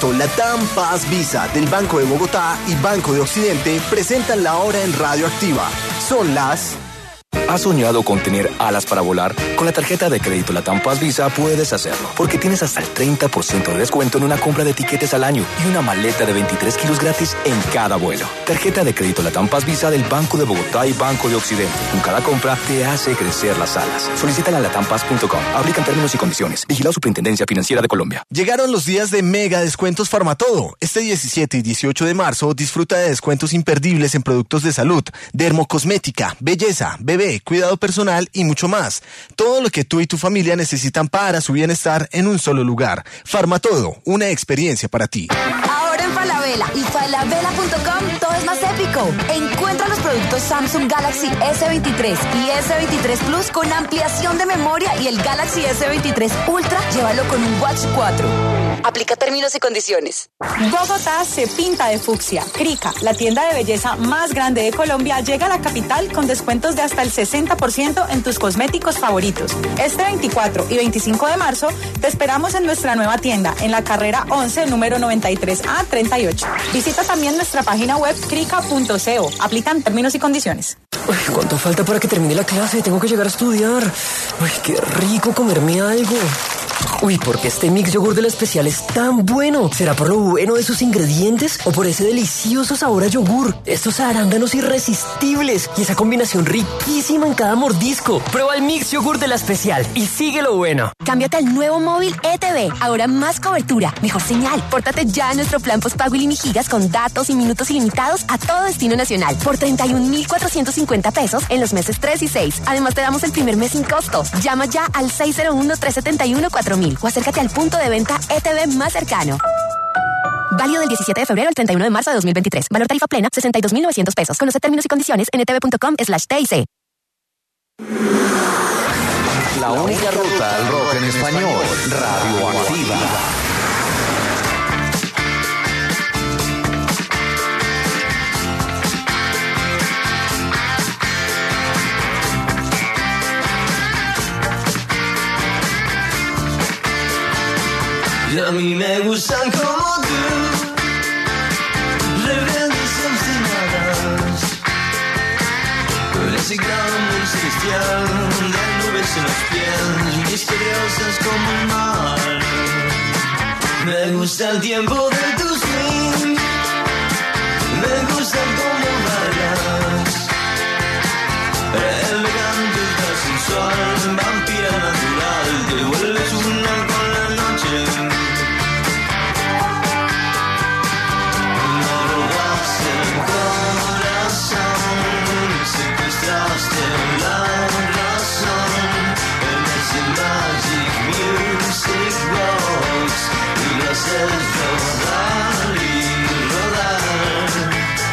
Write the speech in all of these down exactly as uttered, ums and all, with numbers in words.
Crédito Latam Paz Visa del Banco de Bogotá y Banco de Occidente presentan la hora en Radioactiva. Son las... ¿Has soñado con tener alas para volar? Con la tarjeta de crédito Latam Paz Visa puedes hacerlo, porque tienes hasta el treinta por ciento de descuento en una compra de tiquetes al año y una maleta de veintitrés kilos gratis en cada vuelo. Tarjeta de crédito Latam Paz Visa del Banco de Bogotá y Banco de Occidente. Con cada compra te hace crecer las alas. Solicítala en latam paz punto com. Aplican términos y condiciones. Vigilado Superintendencia Financiera de Colombia. Llegaron los días de mega descuentos Farmatodo. Este diecisiete y dieciocho de marzo disfruta de descuentos imperdibles en productos de salud, dermocosmética, belleza, bebé, cuidado personal y mucho más. Todo lo que tú y tu familia necesitan para su bienestar en un solo lugar. Farmatodo, una experiencia para ti. Ahora en Falabella y falabella punto com todo es más épico. Encuentra los productos Samsung Galaxy ese veintitrés y ese veintitrés Plus con ampliación de memoria y el Galaxy ese veintitrés Ultra, llévalo con un Watch cuatro. Aplica términos y condiciones. Bogotá se pinta de fucsia. Krika, la tienda de belleza más grande de Colombia, llega a la capital con descuentos de hasta el sesenta por ciento en tus cosméticos favoritos. Este veinticuatro y veinticinco de marzo te esperamos en nuestra nueva tienda en la carrera once, número noventa y tres A treinta y ocho. Visita también nuestra página web krika punto co. Aplican términos y condiciones. Uy, ¿cuánto falta para que termine la clase? Tengo que llegar a estudiar. Uy, qué rico comerme algo. Uy, ¿por qué este mix yogur de la especial es tan bueno? ¿Será por lo bueno de sus ingredientes o por ese delicioso sabor a yogur? Estos arándanos irresistibles y esa combinación riquísima en cada mordisco. Prueba el mix yogur de la especial y sigue lo bueno. Cámbiate al nuevo móvil E T V. Ahora más cobertura, mejor señal. Pórtate ya a nuestro plan postpago y gigas con datos y minutos ilimitados a todo destino nacional por treinta y un mil cuatrocientos cincuenta pesos en los meses tres y seis. Además te damos el primer mes sin costo. Llama ya al seis cero uno, tres siete uno, cuatro mil o acércate al punto de venta E T V más cercano. Válido del diecisiete de febrero al treinta y uno de marzo de dos mil veintitrés. Valor tarifa plena, sesenta y dos mil novecientos pesos. Conoce términos y condiciones en etv punto com slash T I C. La única ruta al rock en español. Radioactiva. Y a mí me gustan como tú, rebeldes y obstinadas, con ese gran amor celestial de nubes en los pies, misteriosas como el mar. Me gusta el tiempo de tu swing, me gusta cómo bailas, elegante, sensual, vampira natural, te vuelves una con la noche. Rodar y rodar.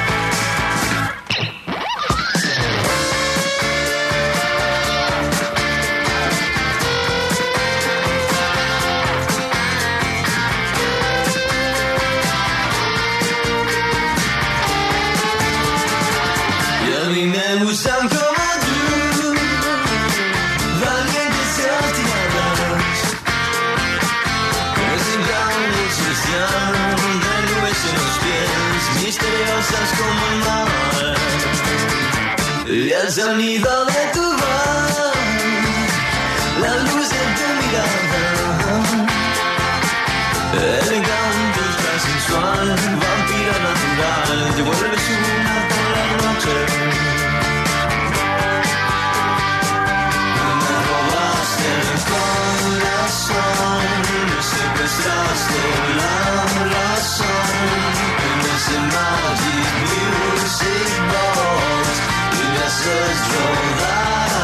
Y a mí me gustan como tú, valientes y obstinadas, con ese gran celestial de nubes en los pies, misteriosas como el mar. Y el sonido de tu voz, la luz de tu mirada, elegante, ultra sensual, vampira natural, te vuelves una por la noche. Me robaste el corazón, me secuestraste la razón, en ese magic music box, y me haces rodar.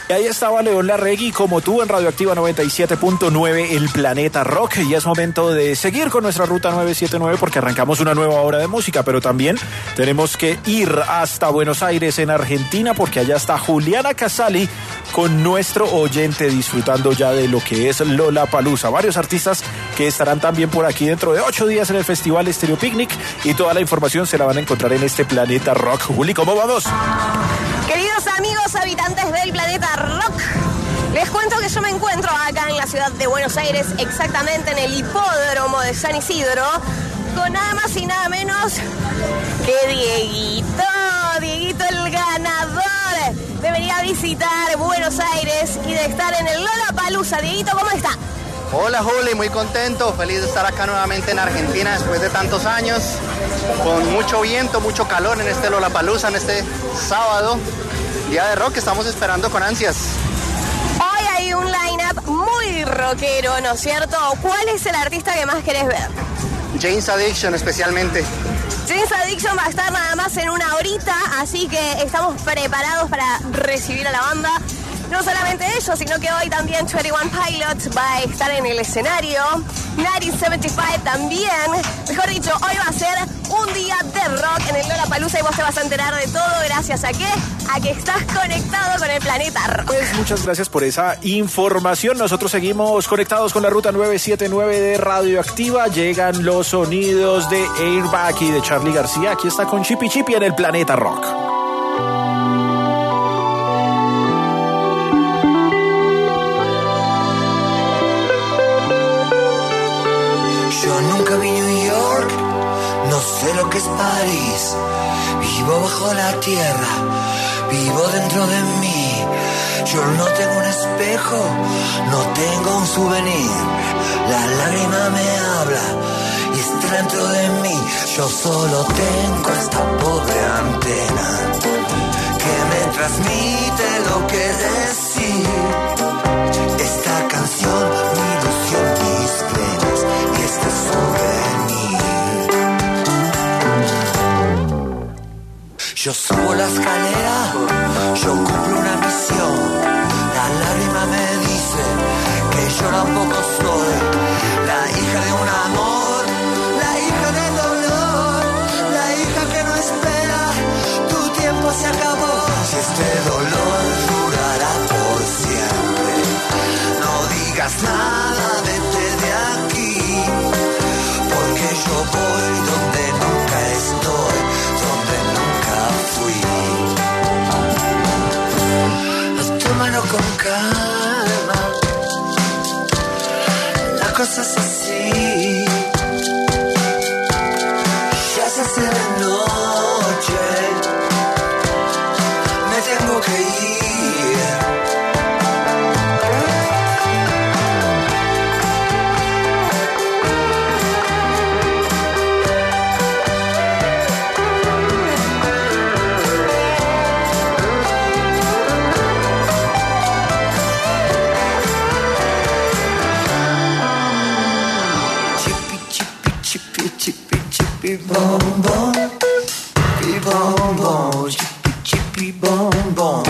Y ahí estaba León Larregui, como tú, en Radioactiva noventa y siete punto nueve, El Planeta Rock. Y es momento de seguir con nuestra ruta nueve siete nueve porque arrancamos una nueva hora de música, pero también tenemos que ir hasta Buenos Aires, en Argentina, porque allá está Juliana Casali con nuestro oyente disfrutando ya de lo que es Lollapalooza. Varios artistas que estarán también por aquí dentro de ocho días en el Festival Estéreo Picnic, y toda la información se la van a encontrar en este Planeta Rock. Juli, ¿cómo vamos? Queridos amigos habitantes del Planeta Rock, les cuento que yo me encuentro acá en la ciudad de Buenos Aires, exactamente en el hipódromo de San Isidro, con nada más y nada menos que Dieguito, Dieguito el ganador. Debería visitar Buenos Aires y de estar en el Lollapalooza. Dieguito, ¿cómo está? Hola Juli, muy contento, feliz de estar acá nuevamente en Argentina después de tantos años, con mucho viento, mucho calor en este Lollapalooza, en este sábado, día de rock, estamos esperando con ansias. Hoy hay un line-up muy rockero, ¿no es cierto? ¿Cuál es el artista que más querés ver? Jane's Addiction especialmente. Jane's Addiction va a estar nada más en una horita, así que estamos preparados para recibir a la banda. No solamente ellos, sino que hoy también veintiuno Pilots va a estar en el escenario. mil novecientos setenta y cinco también. Mejor dicho, hoy va a ser un día de rock en el Lollapalooza y vos te vas a enterar de todo gracias a qué, a que estás conectado con el Planeta Rock. Pues muchas gracias por esa información. Nosotros seguimos conectados con la ruta nueve siete nueve de Radioactiva. Llegan los sonidos de Airbag y de Charly García. Aquí está con Chippy Chippy en el Planeta Rock. Yo nunca vi New York, no sé lo que es París. Vivo bajo la tierra, vivo dentro de mí. Yo no tengo un espejo, no tengo un souvenir. La lágrima me habla y está dentro de mí. Yo solo tengo esta pobre antena que me transmite lo que decir. Esta canción, mi ilusión, mis penas y este souvenir. Yo subo la escalera, yo cumplo una misión. La lágrima me dice que yo tampoco soy la hija de un amor, la hija del dolor, la hija que no espera, tu tiempo se acabó. Si este dolor durará por siempre, no digas nada, vete de aquí, porque yo voy donde nunca estoy, donde nunca fui. Tómalo con calma, la cosa es así, ya se hace de noche, me tengo que ir. Chippy bom bom, chippy bom bom, chippy chippy bom bom,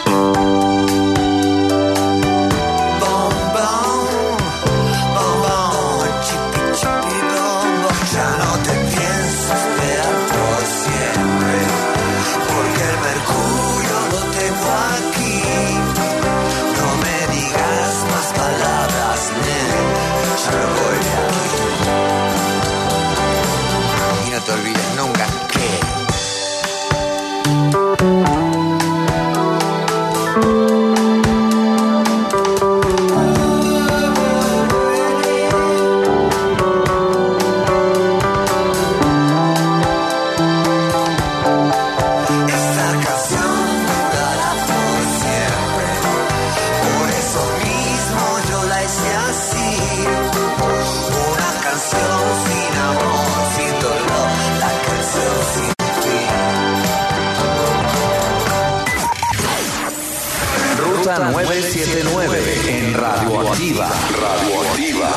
bom bom, bom bom, chippy chippy bom bom. Ya no te pienso esperar por siempre, porque el mercurio lo tengo aquí. No me digas más palabras, nene, ya me voy de aquí. No te olvides nunca que esta canción durará por siempre. Por eso mismo yo la hice así. Una canción sin amor, sin dolor, la canción sin fin. Ruta nueve siete nueve en Radioactiva. Radioactiva.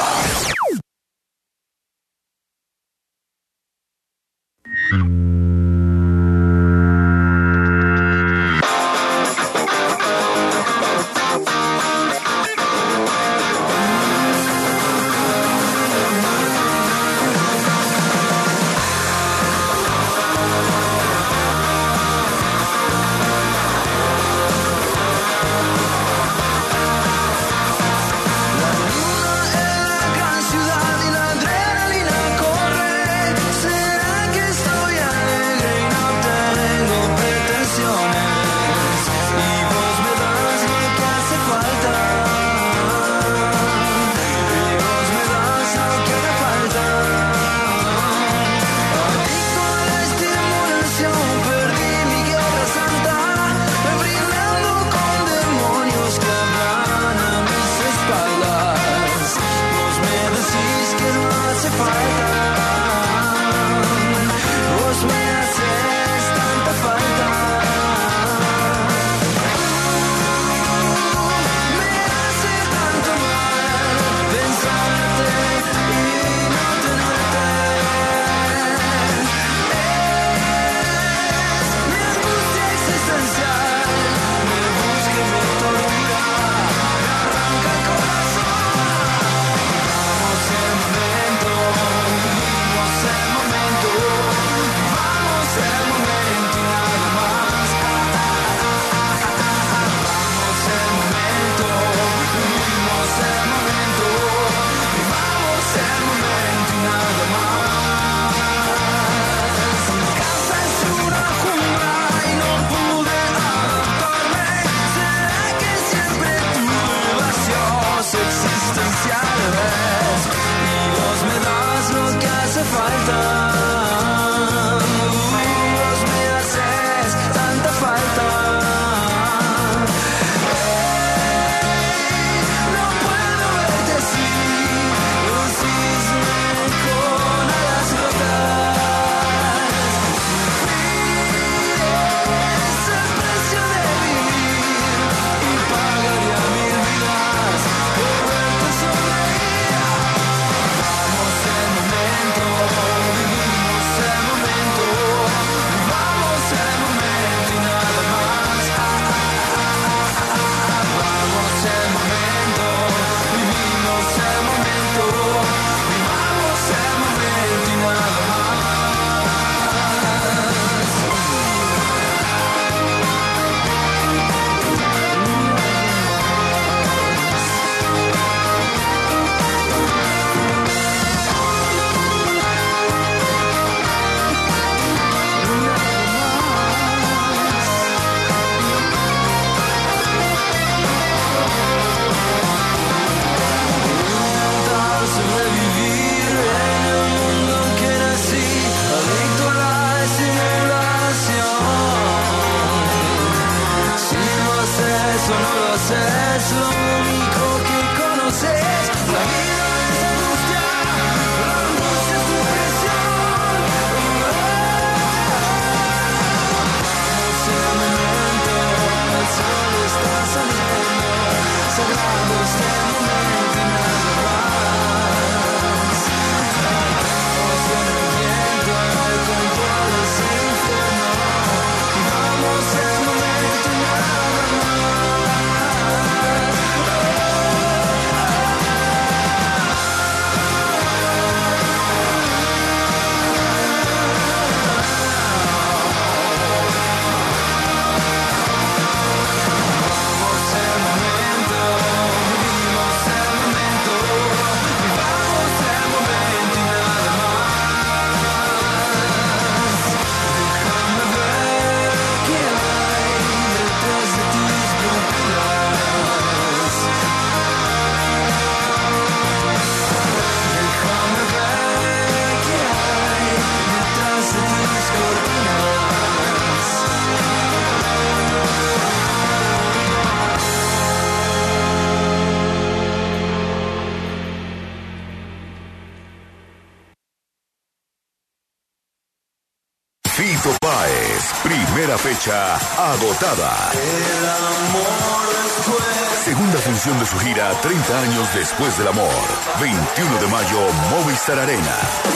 Fito Páez, primera fecha agotada. El amor fue. Segunda función de su gira treinta años después del amor. veintiuno de mayo, Movistar Arena.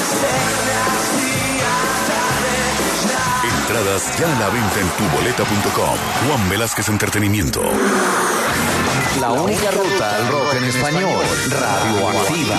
Entradas ya a la venta en tuboleta punto com. Juan Velázquez Entretenimiento. La única ruta al rock en español, Radioactiva.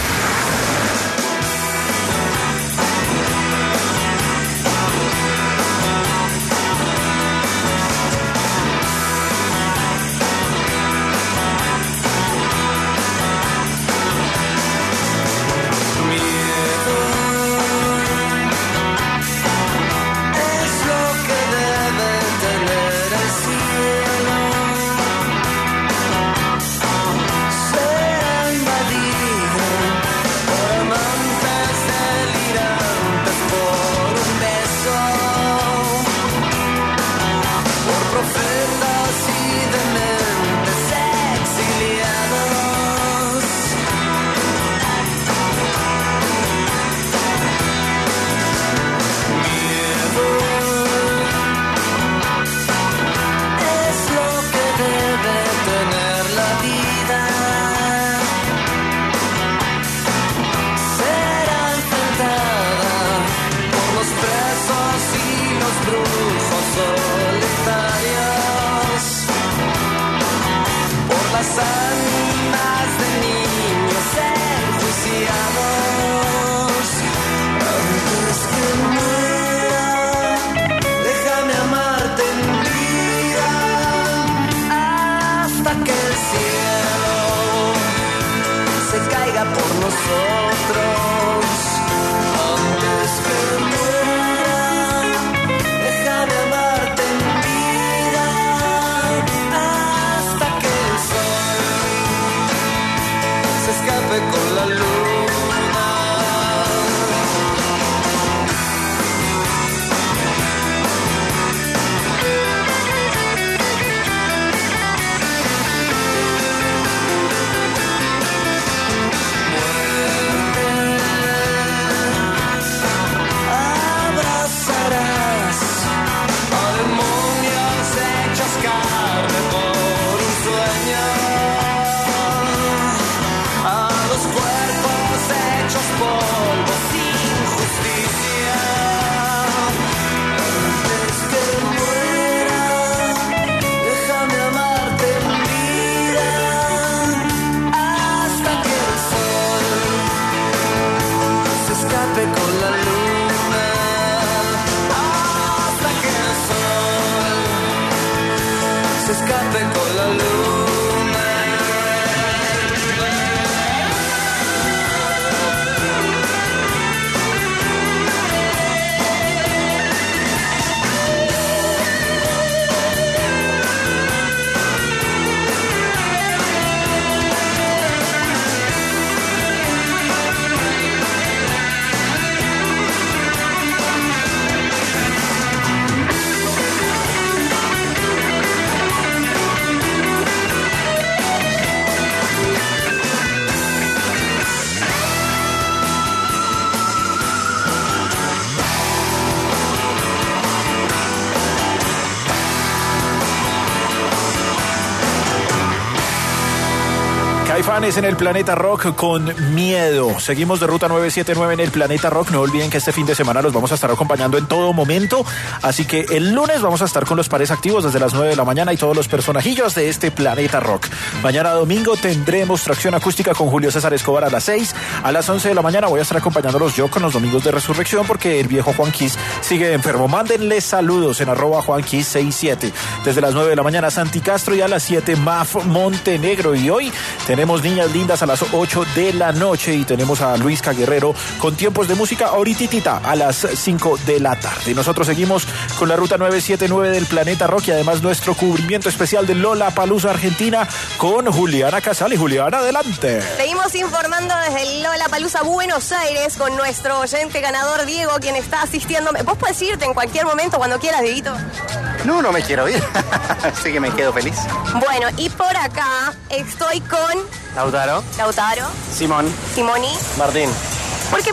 Caifanes en el Planeta Rock con Miedo. Seguimos de Ruta novecientos setenta y nueve en el Planeta Rock. No olviden que este fin de semana los vamos a estar acompañando en todo momento. Así que el lunes vamos a estar con los pares activos desde las nueve de la mañana y todos los personajillos de este Planeta Rock. Mañana domingo tendremos tracción acústica con Julio César Escobar a las seis. A las once de la mañana voy a estar acompañándolos yo con los domingos de resurrección porque el viejo Juan Kiss sigue enfermo. Mándenle saludos en arroba Juan Kiss sesenta y siete. Desde las nueve de la mañana Santi Castro y a las siete Maf Montenegro. Y hoy tenemos Niñas Lindas a las ocho de la noche y tenemos a Luisca Guerrero con tiempos de música ahorititita a las cinco de la tarde. Y nosotros seguimos con la Ruta novecientos setenta y nueve del Planeta Rock y además nuestro cubrimiento especial de Lollapalooza Argentina con Juliana Casal. Y Juliana, adelante. Seguimos informando desde el Lollapalooza Buenos Aires con nuestro oyente ganador Diego, quien está asistiendo. ¿Vos podés irte en cualquier momento cuando quieras, Dieguito? No, no me quiero ir. Así que me quedo feliz. Bueno, y por acá estoy con Lautaro. Lautaro. Simón. Simoni. Martín. Porque me van a dar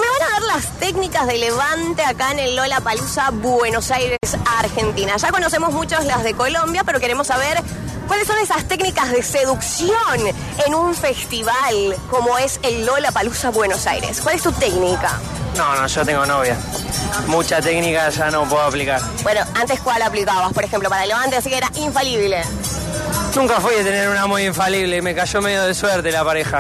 las técnicas de levante acá en el Lollapalooza Buenos Aires, Argentina. Ya conocemos muchas las de Colombia, pero queremos saber cuáles son esas técnicas de seducción en un festival como es el Lollapalooza Buenos Aires. ¿Cuál es tu técnica? No, no, yo tengo novia. Mucha técnica ya no puedo aplicar. Bueno, antes ¿cuál aplicabas, por ejemplo, para el levante? Así que era infalible. Nunca fui a tener una muy infalible y me cayó medio de suerte la pareja.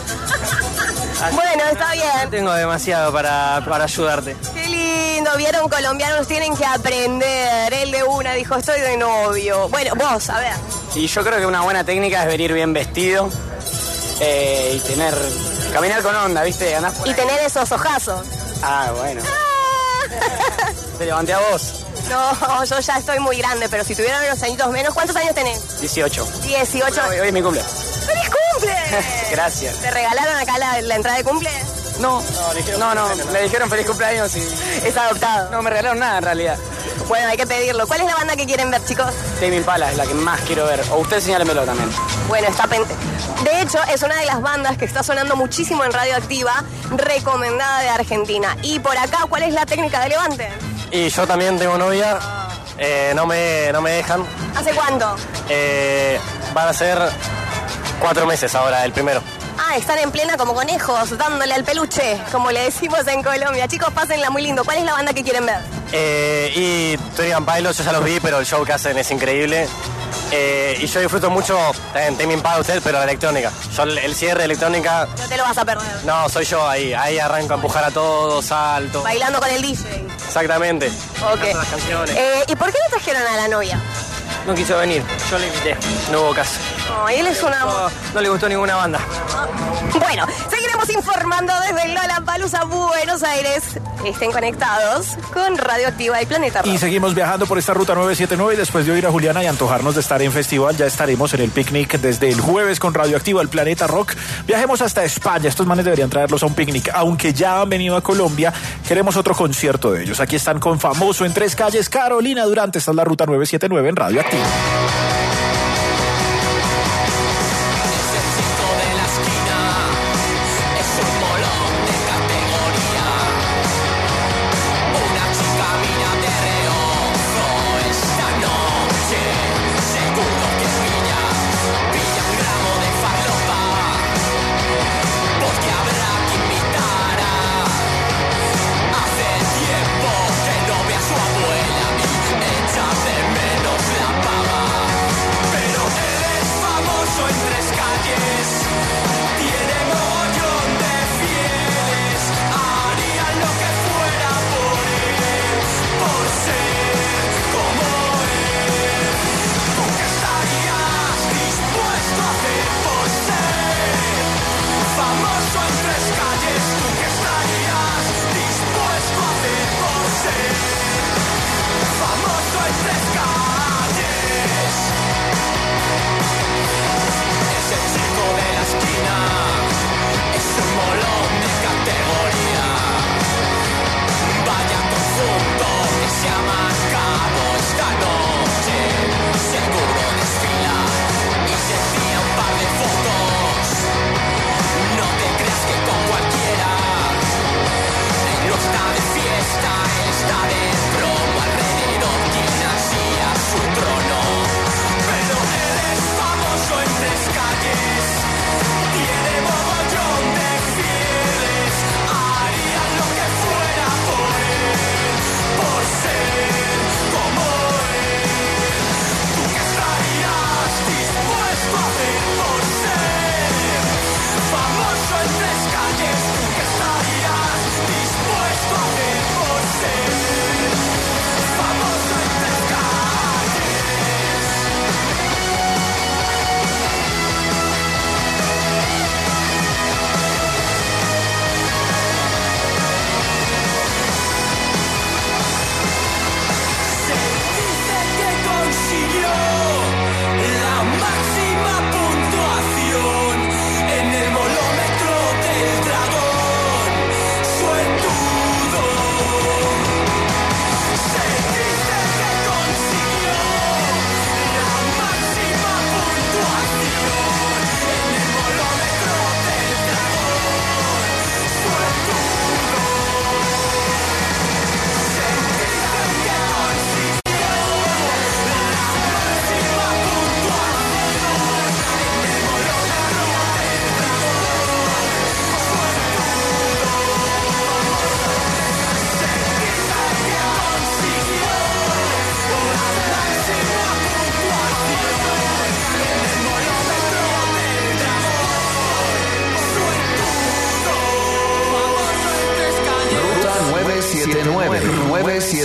Así bueno, está bien. No tengo demasiado para, para ayudarte. Qué lindo, vieron, colombianos tienen que aprender. Él de una dijo, estoy de novio. Bueno, vos, a ver. Y yo creo que una buena técnica es venir bien vestido eh, y tener... Caminar con onda, ¿viste? Andás por y ahí. Tener esos ojazos. Ah, bueno. Ah. Te levanté a vos. No, yo ya estoy muy grande, pero si tuvieran unos añitos menos, ¿cuántos años tenés? dieciocho. dieciocho. Hoy, hoy es mi cumple. ¡Feliz cumple! Gracias. ¿Te regalaron acá la, la entrada de cumple? No, no, no, no, me dijeron feliz cumpleaños y... Es adoptado. No me regalaron nada en realidad. Bueno, hay que pedirlo. ¿Cuál es la banda que quieren ver, chicos? Tame Impala es la que más quiero ver. O usted señálemelo también. Bueno, está pente. De hecho, es una de las bandas que está sonando muchísimo en Radioactiva, recomendada de Argentina. Y por acá, ¿cuál es la técnica de levante? Y yo también tengo novia. Eh, no, me, no me dejan. ¿Hace cuánto? Eh, van a ser cuatro meses ahora, el primero. Ah, están en plena como conejos, dándole al peluche, como le decimos en Colombia. Chicos, pásenla muy lindo. ¿Cuál es la banda que quieren ver? Eh, y Twenty One Pilots, yo ya los vi, pero el show que hacen es increíble. Eh, y yo disfruto mucho también Tame Impala usted, pero la electrónica. Yo el, el cierre de electrónica... No te lo vas a perder. No, soy yo ahí. Ahí arranco a empujar a todos, salto. Bailando con el D J. Exactamente. Ok. Las canciones. Eh, ¿Y por qué no trajeron a la novia? No quiso venir, yo le invité, no hubo caso. Oh, él es una... No, no le gustó ninguna banda. Bueno, seguiremos informando desde el Lollapalooza Buenos Aires. Estén conectados con Radioactiva y Planeta Rock. Y seguimos viajando por esta ruta nueve siete nueve y después de oír a Juliana y antojarnos de estar en festival, ya estaremos en el picnic desde el jueves con Radioactiva, el Planeta Rock. Viajemos hasta España, estos manes deberían traerlos a un picnic, aunque ya han venido a Colombia, queremos otro concierto de ellos. Aquí están con Famoso en Tres Calles, Carolina Durante, esta es la ruta nueve siete nueve en Radioactiva. Hace tiempo que no ve a su abuela, echa de menos la pava.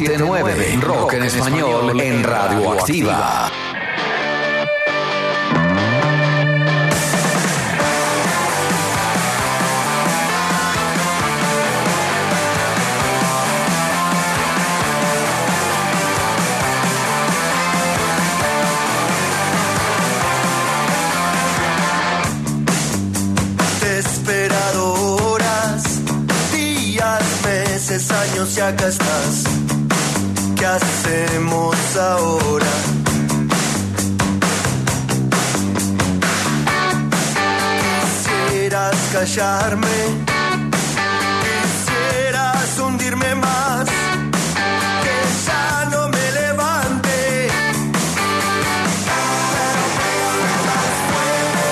siete nueve, Rock en Español en Radioactiva. Años y acá estás. ¿Qué hacemos ahora? Quisieras callarme, quisieras hundirme más, que ya no me levante. Más fuerte,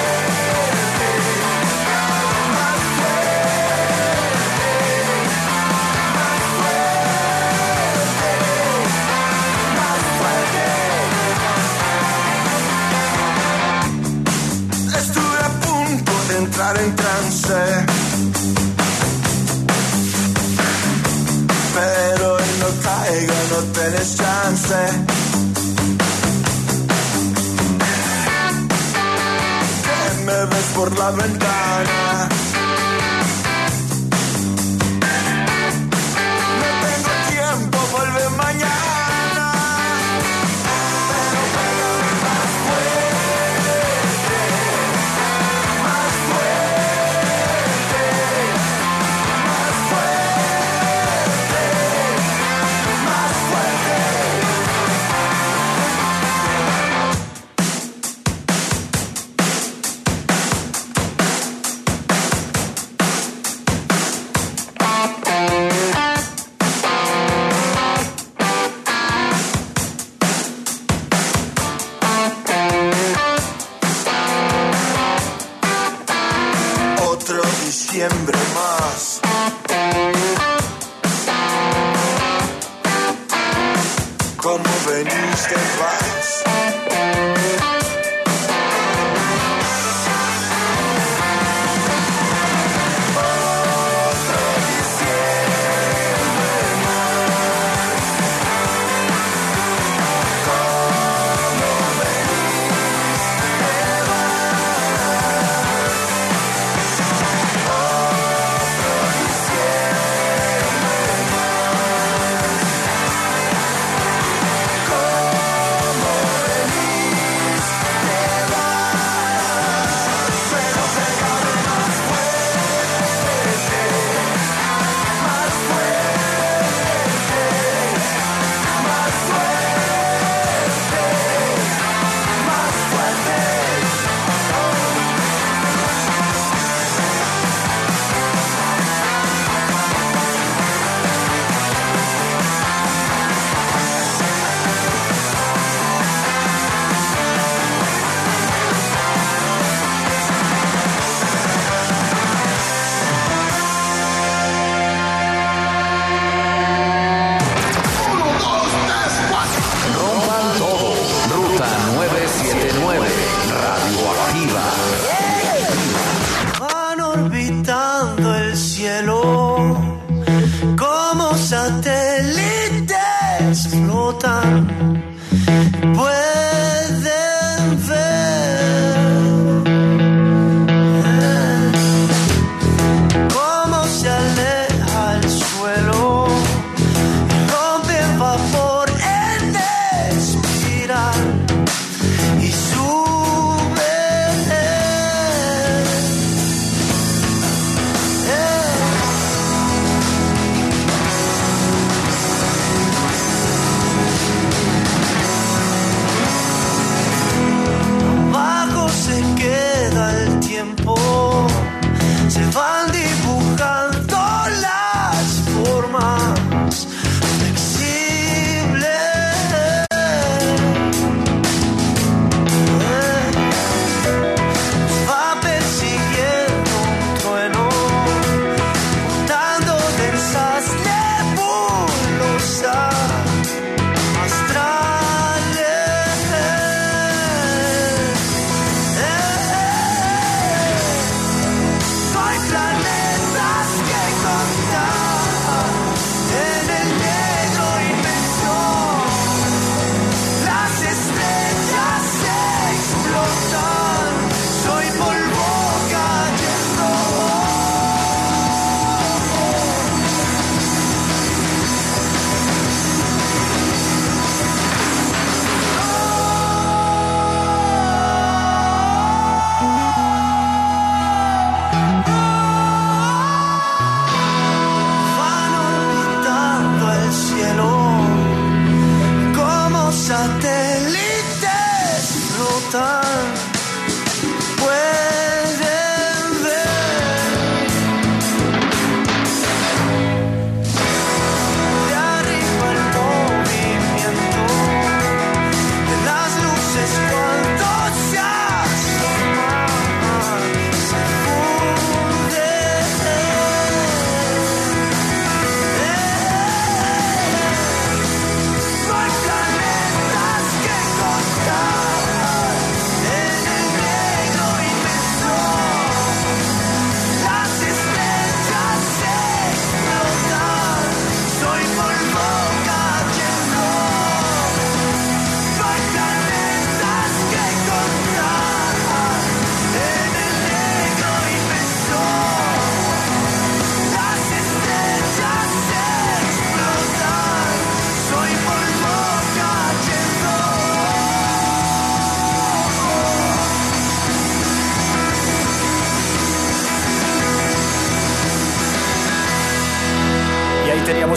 más entrar en trance, pero no caiga, no tenés chance. Que me ves por la ventana, no tengo tiempo, vuelve mañana. Diciembre más. ¿Cómo venís que vas?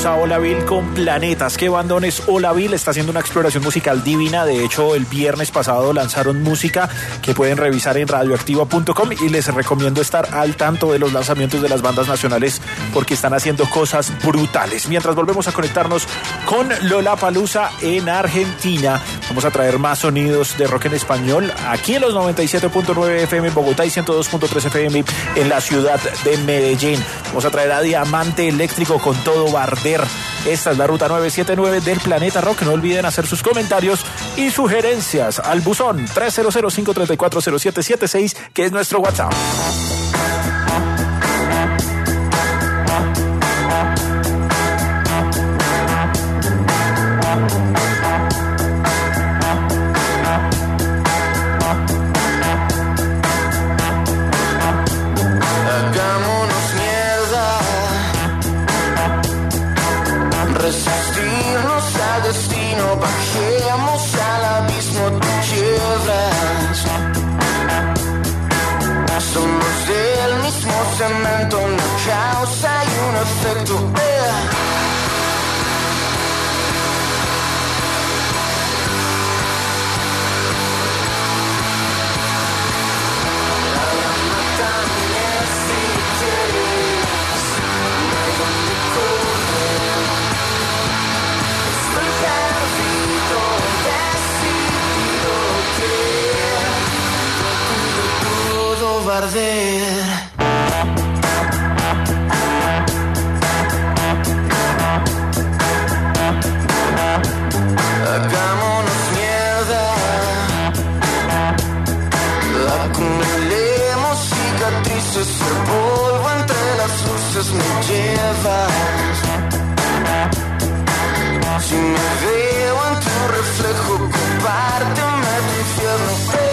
a Olaville con Planetas. ¿Qué bandón es Olaville? Está haciendo una exploración musical divina. De hecho, el viernes pasado lanzaron música que pueden revisar en radioactiva punto com y les recomiendo estar al tanto de los lanzamientos de las bandas nacionales porque están haciendo cosas brutales. Mientras volvemos a conectarnos con Lollapalooza en Argentina, vamos a traer más sonidos de rock en español aquí en los noventa y siete punto nueve F M en Bogotá y ciento dos punto tres F M en la ciudad de Medellín. Vamos a traer a Diamante Eléctrico con Todo Barder. Esta es la ruta novecientos setenta y nueve del Planeta Rock. No olviden hacer sus comentarios y sugerencias al buzón tres cero cero, cinco tres cuatro, cero siete siete seis, que es nuestro WhatsApp. Resistirnos al destino, bajemos al abismo, tú quiebras. Somos del mismo cemento, una causa y un efecto. Barder. Hagámonos mierda, acumulemos cicatrices, el polvo entre las luces me llevas. Si me veo en tu reflejo, compárteme tu infierno.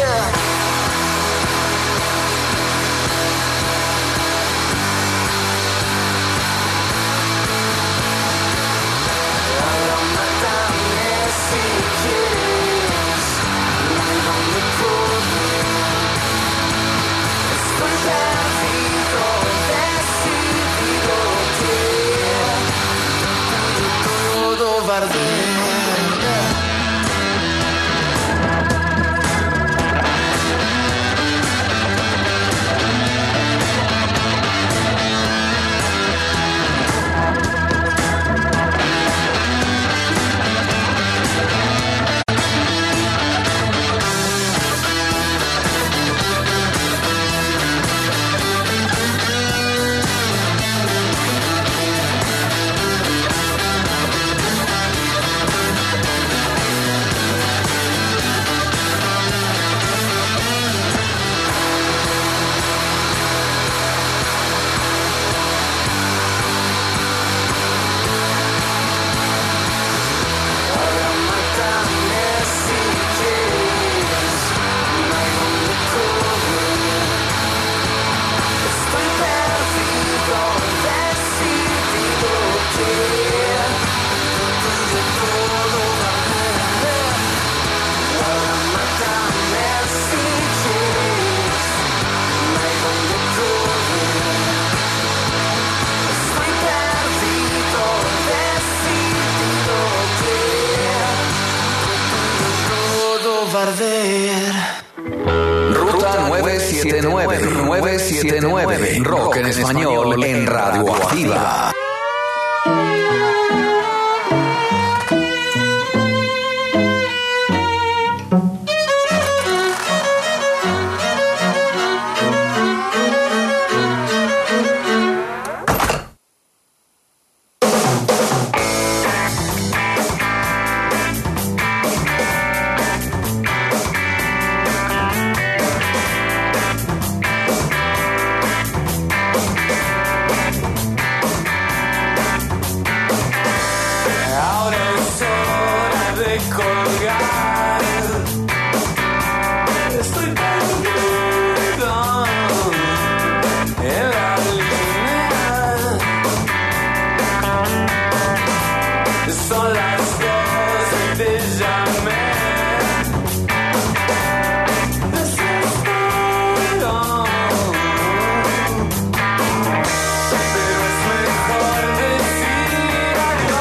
Ruta novecientos setenta y nueve, novecientos setenta y nueve, rock en español en Radioactiva. Pero es mejor decir adiós.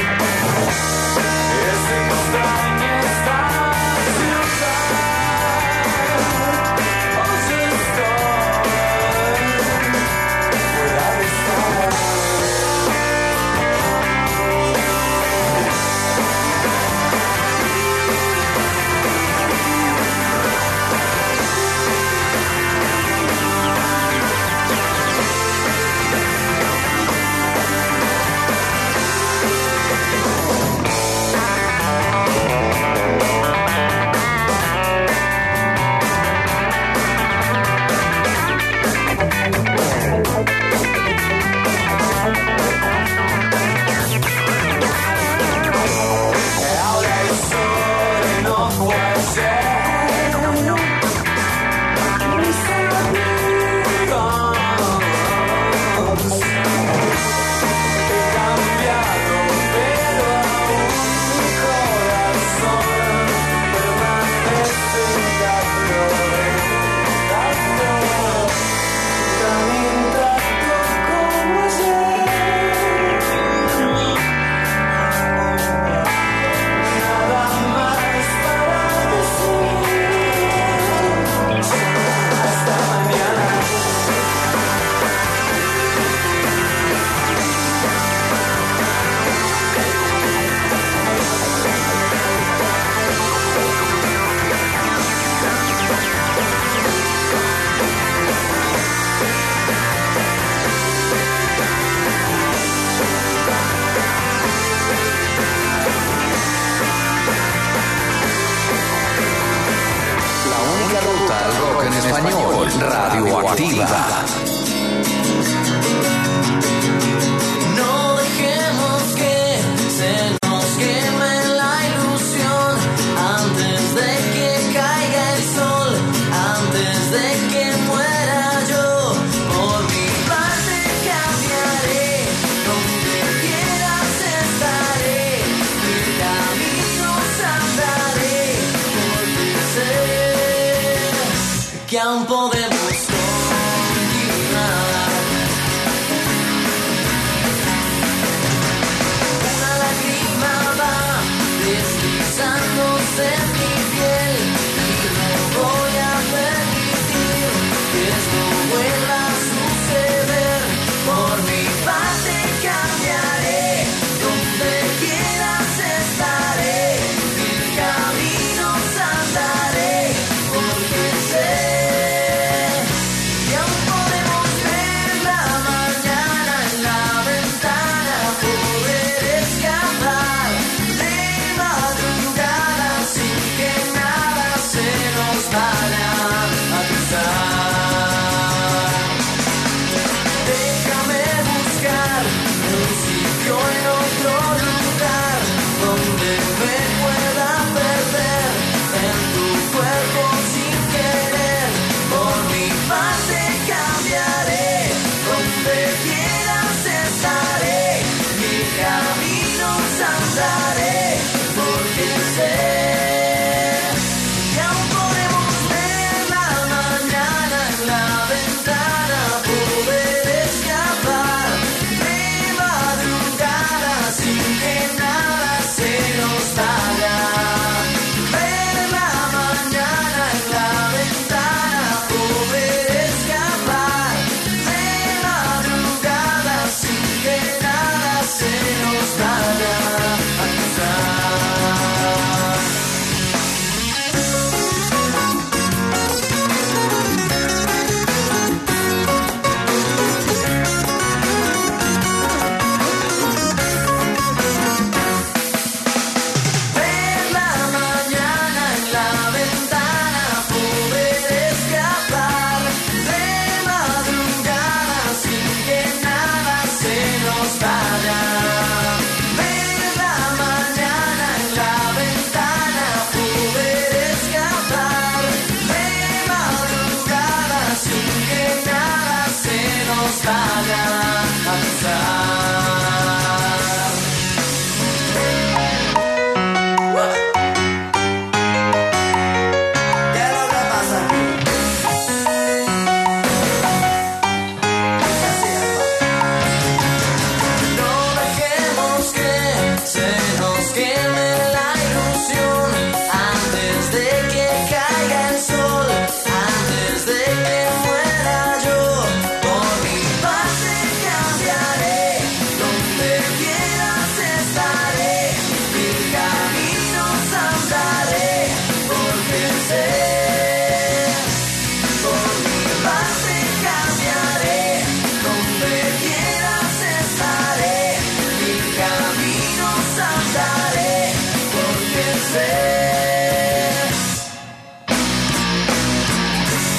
Radioactiva. No dejemos que se nos queme la ilusión antes de que caiga el sol, antes de que muera yo. Por mi parte cambiaré, donde quieras estaré, mil caminos andaré, porque sé que aún podemos. De mi piel y no voy a permitir que esto vuelva a suceder. Por mi parte cambiaré, donde quieras estaré, mil caminos andaré, porque sé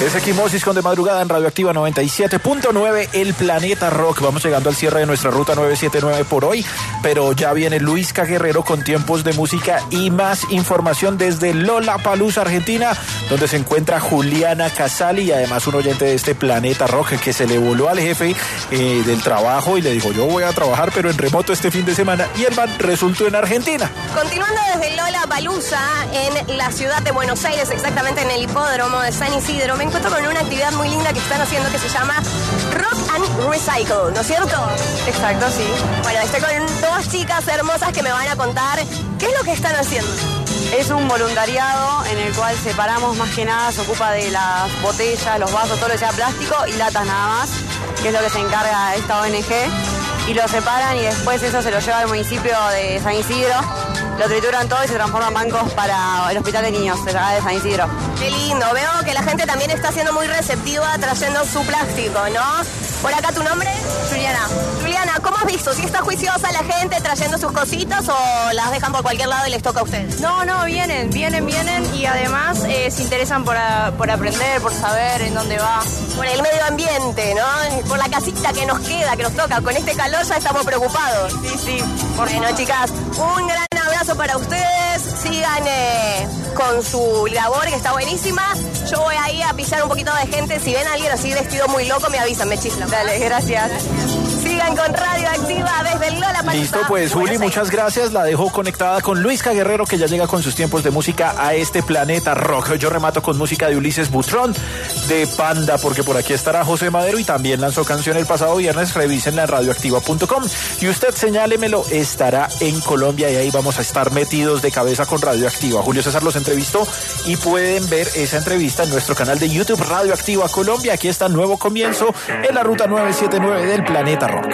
Es Equimosis con De Madrugada en Radioactiva noventa y siete punto nueve, El Planeta Rock. Vamos llegando al cierre de nuestra ruta novecientos setenta y nueve por hoy, pero ya viene Luisca Guerrero con tiempos de música y más información desde Lollapalooza, Argentina, donde se encuentra Juliana Casali y además un oyente de este Planeta Rock que se le voló al jefe eh, del trabajo y le dijo: yo voy a trabajar pero en remoto este fin de semana, y el man resultó en Argentina. Continuando desde Lollapalooza en la ciudad de Buenos Aires, exactamente en el hipódromo de San Isidro, me encuentro con una actividad muy linda que están haciendo que se llama Rock and Recycle, ¿no es cierto? Exacto, sí. Bueno, estoy con dos chicas hermosas que me van a contar qué es lo que están haciendo. Es un voluntariado en el cual separamos, más que nada se ocupa de las botellas, los vasos, todo lo que sea plástico y latas nada más, que es lo que se encarga esta O N G, y lo separan y después eso se lo lleva al municipio de San Isidro, lo trituran todo y se transforman en bancos para el hospital de niños de acá de San Isidro. Qué lindo, veo que la gente también está siendo muy receptiva trayendo su plástico, ¿no? Por acá, ¿tu nombre? Juliana. Juliana, ¿cómo has visto? ¿Si está juiciosa la gente trayendo sus cositas o las dejan por cualquier lado y les toca a ustedes? No, no, vienen, vienen, vienen y además eh, se interesan por, a, por aprender, por saber en dónde va. Por el medio ambiente, ¿no? Por la casita que nos queda, que nos toca. Con este calor ya estamos preocupados. Sí, sí. Bueno, chicas, un gran abrazo para ustedes. Sigan eh, con su labor, que está buenísima. Yo voy ahí a pisar un poquito de gente. Si ven a alguien así vestido muy loco, me avisan, me chislan. Dale, gracias. Sigan con Radioactiva desde el Lollapalooza. Listo, pues Juli, muchas gracias. La dejo conectada con Luisca Guerrero, que ya llega con sus tiempos de música a este Planeta Rock. Yo remato con música de Ulises Butrón, de Panda, porque por aquí estará José Madero y también lanzó canción el pasado viernes. Revísenla en radioactiva punto com y usted señálemelo, estará en Colombia y ahí vamos a estar metidos de cabeza con Radioactiva. Julio César los entrevistó y pueden ver esa entrevista en nuestro canal de YouTube Radioactiva Colombia. Aquí está Nuevo Comienzo en la ruta novecientos setenta y nueve del Planeta Rock.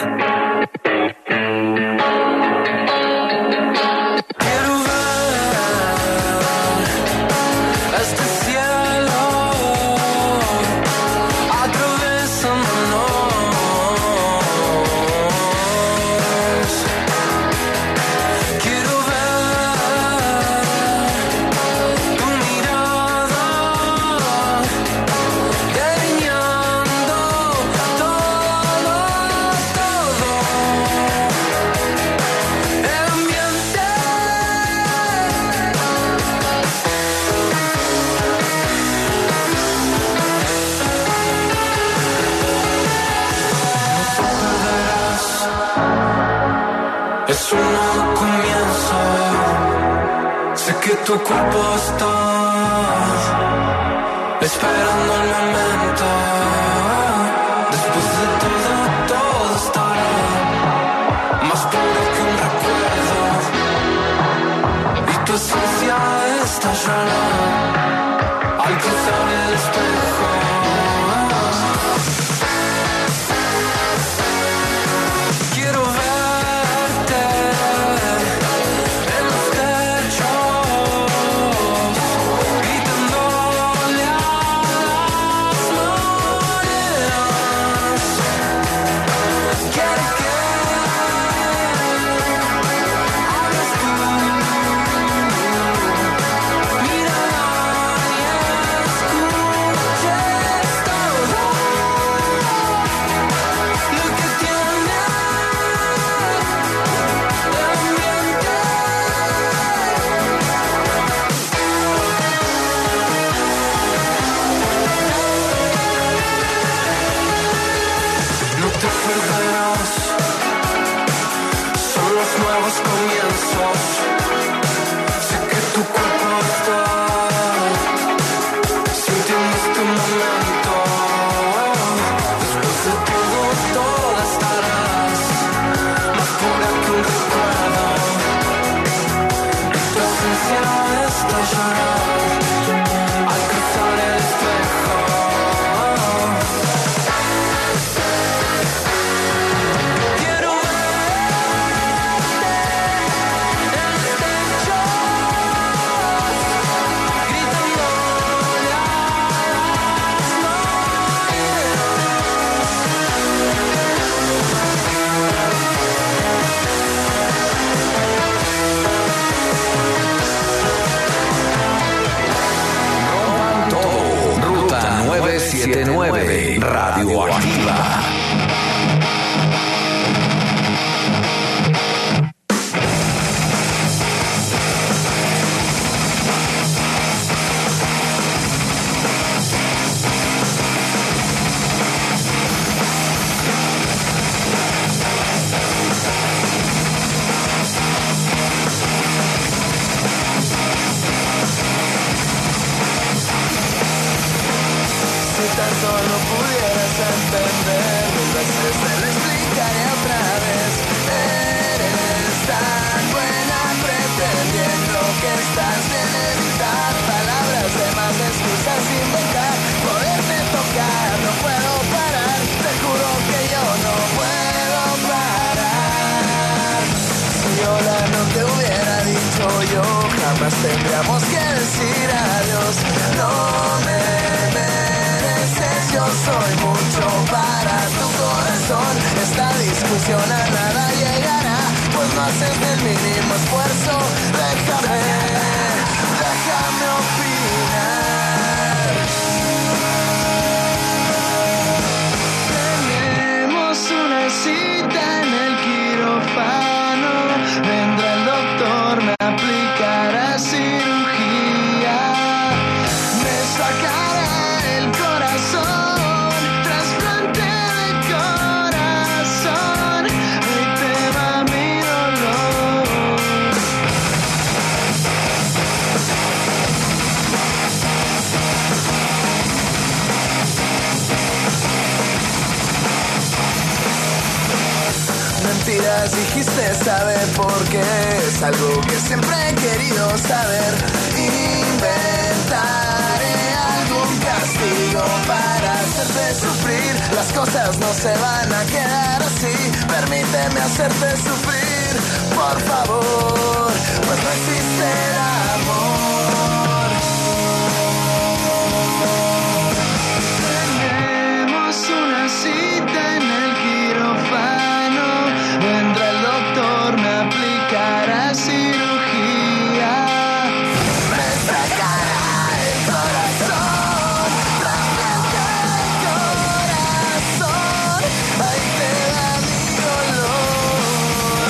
Es un nuevo comienzo. Sé que tu cuerpo está esperando el momento. Después de todo, todo estará más puro que un recuerdo. Y tu esencia estallará al cruzar el espejo. Quiero ver nueve, Radioactiva. Solo pudieras entender, mil veces te lo explicaré otra vez. Eres tan buena pretendiendo que estás bien, evitar palabras de más, excusas inventar, poderme tocar, no puedo parar, te juro que yo no puedo parar. Si hola no te hubiera dicho yo, jamás tendríamos que decir adiós. No me yo soy mucho para tu corazón. Esta discusión a nada llegará, pues no haces el mínimo esfuerzo. Déjame, déjame opinar. Tenemos una cita en el quirófano. Vendrá el doctor, me aplicará cirugía. Me sacará el corazón. Mentiras dijiste, sabe por qué. Es algo que siempre he querido saber. Inventaré algún castigo para hacerte sufrir. Las cosas no se van a quedar así. Permíteme hacerte sufrir, por favor. Pues no existe el amor. Tenemos una cita en el quirófano. Vendrá el doctor, me aplicará cirugía. Me sacará el corazón, trasplante el corazón. Ahí te da mi dolor.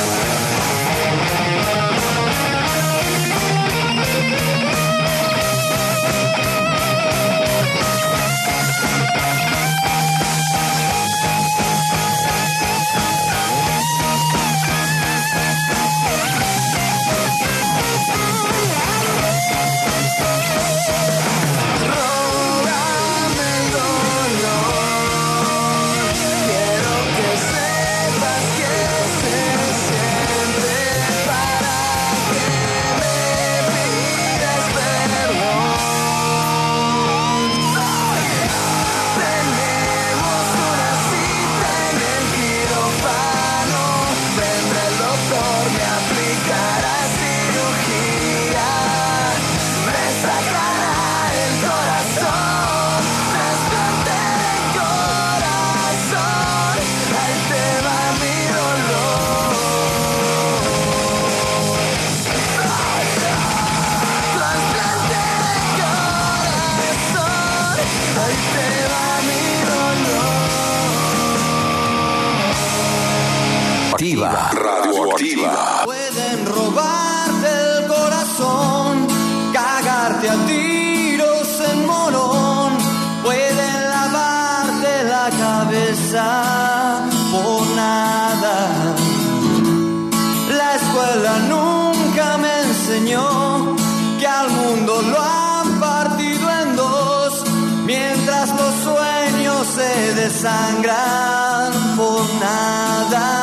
Radioactiva. Radioactiva. Pueden robarte el corazón, cagarte a tiros en Morón, pueden lavarte la cabeza por nada. La escuela nunca me enseñó que al mundo lo han partido en dos, mientras los sueños se desangran por nada.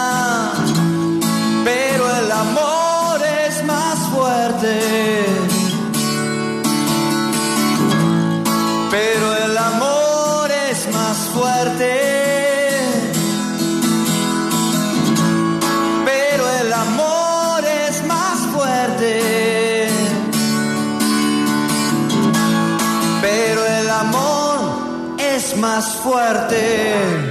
Pero el amor es más fuerte. Pero el amor es más fuerte. Pero el amor es más fuerte. Pero el amor es más fuerte.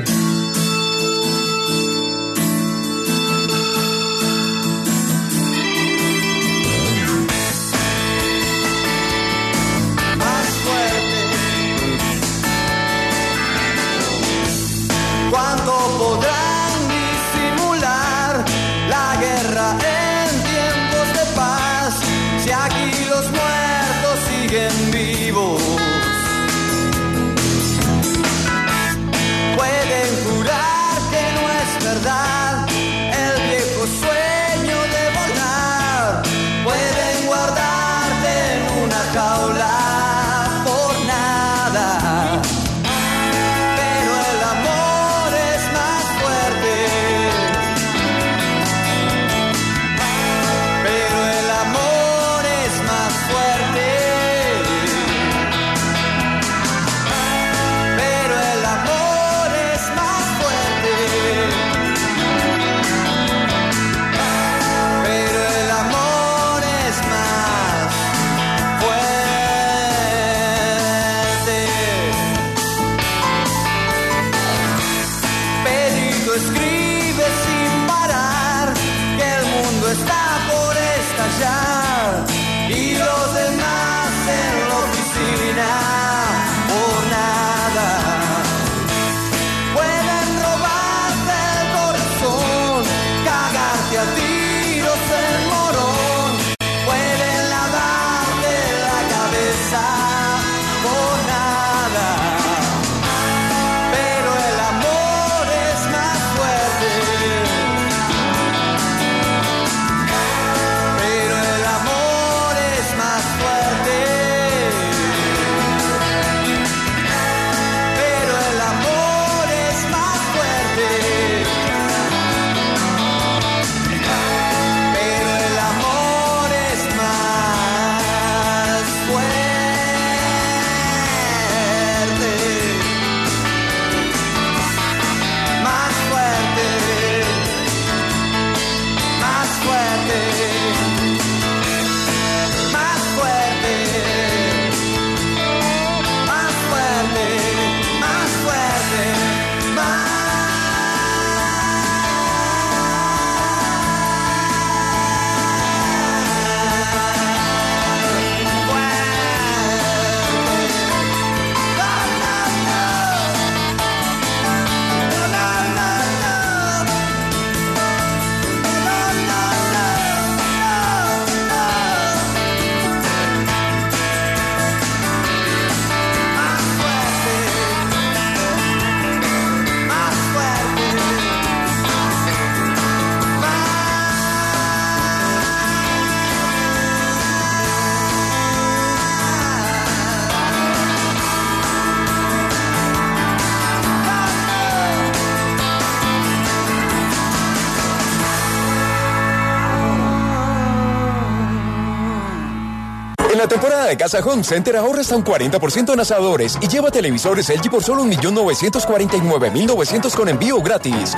En la temporada de Casa Home Center ahorra hasta un cuarenta por ciento en asadores y lleva televisores L G por solo un millón novecientos cuarenta y nueve mil novecientos con envío gratis.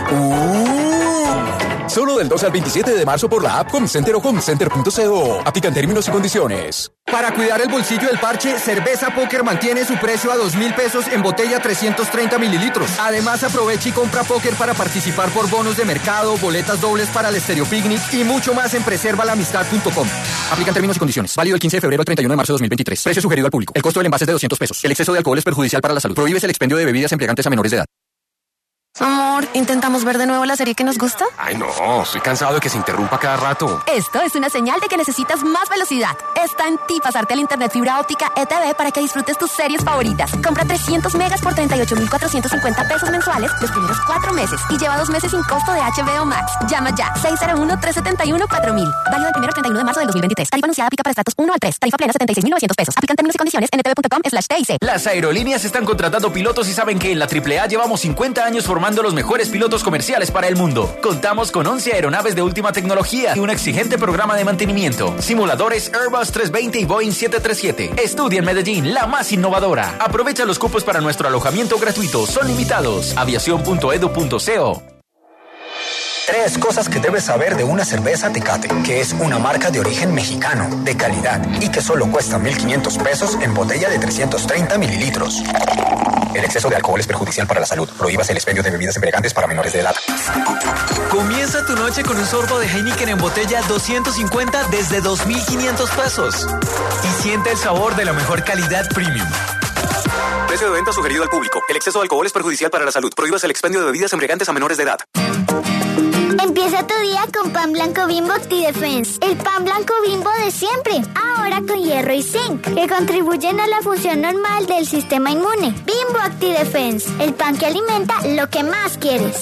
¡Uh! Solo del dos al veintisiete de marzo por la app Home Center o homecenter punto co. Aplican términos y condiciones. Para cuidar el bolsillo del parche, Cerveza Póker mantiene su precio a dos mil pesos en botella trescientos treinta mililitros. Además, aprovecha y compra póker para participar por bonos de mercado, boletas dobles para el Estéreo Picnic y mucho más en preserva la amistad punto com. Aplican términos y condiciones. Válido el quince de febrero al treinta y uno de marzo de dos mil veintitrés. Precio sugerido al público. El costo del envase es de doscientos pesos. El exceso de alcohol es perjudicial para la salud. Prohíbes el expendio de bebidas embriagantes a menores de edad. Amor, ¿intentamos ver de nuevo la serie que nos gusta? Ay, no, estoy cansado de que se interrumpa cada rato. Esto es una señal de que necesitas más velocidad. Está en ti pasarte al internet fibra óptica E T V para que disfrutes tus series favoritas. Compra trescientos megas por treinta y ocho mil cuatrocientos cincuenta pesos mensuales los primeros cuatro meses y lleva dos meses sin costo de H B O Max. Llama ya, seis cero uno, tres siete uno, cuatro mil. Válido del primero al treinta y uno de marzo del dos mil veintitrés. Tarifa anunciada aplica para estratos uno al tres. Tarifa plena setenta y seis mil novecientos pesos. Aplican términos y condiciones en etv.com slash TIC. Las aerolíneas están contratando pilotos y saben que en la triple A llevamos cincuenta años formando los mejores pilotos comerciales para el mundo. Contamos con once aeronaves de última tecnología y un exigente programa de mantenimiento. Simuladores Airbus trescientos veinte y Boeing siete treinta y siete. Estudia en Medellín, la más innovadora. Aprovecha los cupos para nuestro alojamiento gratuito. Son limitados. aviación punto edu punto co. Tres cosas que debes saber de una cerveza Tecate, que es una marca de origen mexicano, de calidad y que solo cuesta mil quinientos pesos en botella de trescientos treinta mililitros. El exceso de alcohol es perjudicial para la salud. Prohíbas el expendio de bebidas embriagantes para menores de edad. Comienza tu noche con un sorbo de Heineken en botella doscientos cincuenta desde dos mil quinientos pesos. Y siente el sabor de la mejor calidad premium. Precio de venta sugerido al público. El exceso de alcohol es perjudicial para la salud. Prohíbas el expendio de bebidas embriagantes a menores de edad. Empieza tu día con pan blanco Bimbo Acti-Defense. El pan blanco Bimbo de siempre. Ahora con hierro y zinc, que contribuyen a la función normal del sistema inmune. Bimbo Acti-Defense. El pan que alimenta lo que más quieres.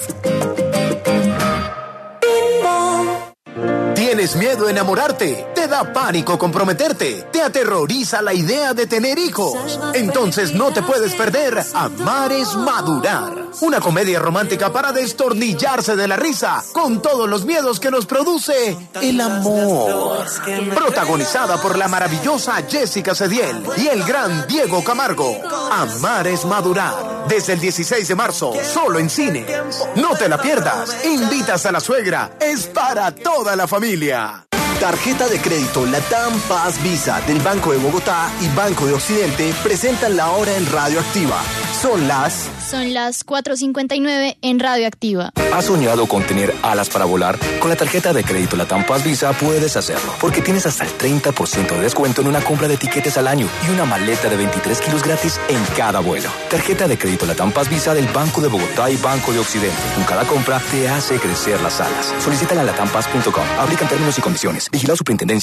¿Tienes miedo a enamorarte? ¿Te da pánico comprometerte? ¿Te aterroriza la idea de tener hijos? Entonces no te puedes perder Amar es Madurar. Una comedia romántica para destornillarse de la risa con todos los miedos que nos produce el amor. Protagonizada por la maravillosa Jessica Cediel y el gran Diego Camargo. Amar es Madurar. Desde el dieciséis de marzo, solo en cine. No te la pierdas. Invitas a la suegra. Es para toda la familia. Tarjeta de crédito Latam Paz Visa del Banco de Bogotá y Banco de Occidente presentan la hora en Radio Activa. Son las... Son las cuatro cincuenta y nueve en Radio Activa. ¿Has soñado con tener alas para volar? Con la tarjeta de crédito Latam Paz Visa puedes hacerlo, porque tienes hasta el treinta por ciento de descuento en una compra de tiquetes al año y una maleta de veintitrés kilos gratis en cada vuelo. Tarjeta de crédito Latam Paz Visa del Banco de Bogotá y Banco de Occidente. Con cada compra te hace crecer las alas. Solicítala en latam paz punto com. Aplican términos y condiciones. Vigilado Superintendencia.